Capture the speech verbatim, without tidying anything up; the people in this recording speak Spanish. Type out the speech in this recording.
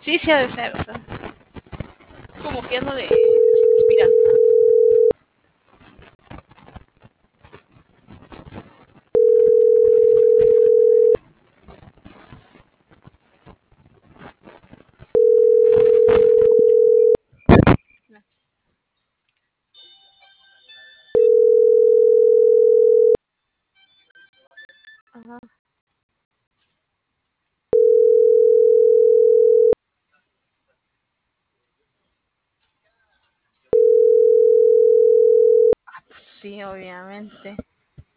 Sí, sí ha de ser, o sea, como que ya no le respiran. Ajá. Ah, pues sí, obviamente.